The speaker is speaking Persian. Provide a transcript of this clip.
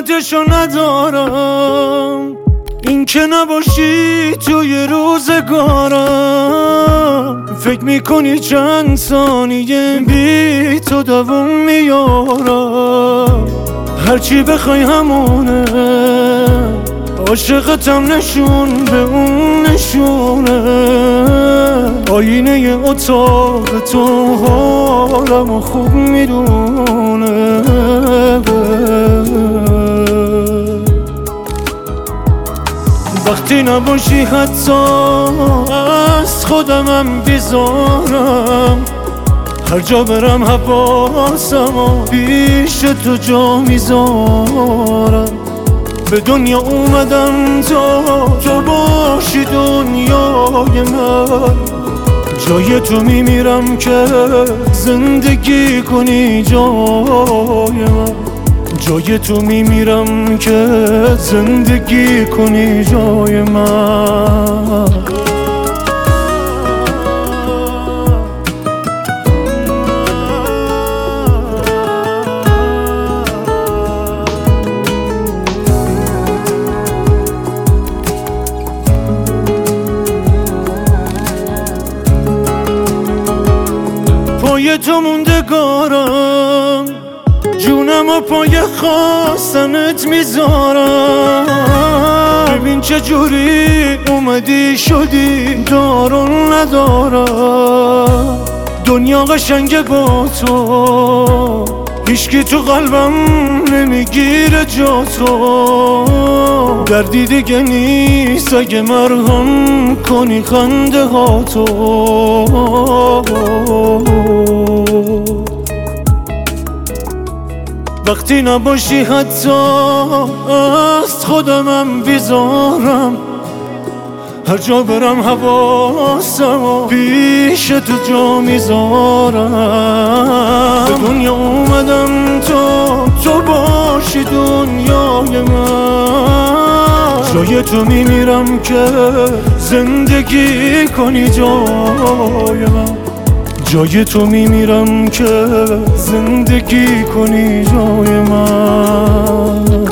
قیمتشو ندارم، این که نباشی توی روزگارم. فکر میکنی چند ثانیه بی تو دوام میارم، هرچی بخوای همونه، عاشقتم نشون به اون نشونه. آینه اتاق تو حالمو خوب میدونه. وقتی نباشی حتی از خودمم بیزارم، هر جا برم حواسم و پیش تو جا میذارم. به دنیا اومدم تا تو باشی دنیای من، جای تو میمیرم که زندگی کنی جای من، جای تو میمیرم که زندگی کنی جای من. پای تو موندگارم، جونم و پای خواستنت میذارم. ببین چجوری اومدی شدی دارون ندارم. دنیا قشنگه با تو، هیچکی تو قلبم نمیگیره جا تو. دردی دیگه نیست اگه مرهم کنی خنده ها تو. وقتی نباشی حتی از خودمم بیزارم، هر جا برم حواسم و پیش تو جا میذارم. به دنیا اومدم تو باشی دنیای من، جای تو میمیرم که زندگی کنی جای من، جای تو میمیرم که زندگی کنی جای من.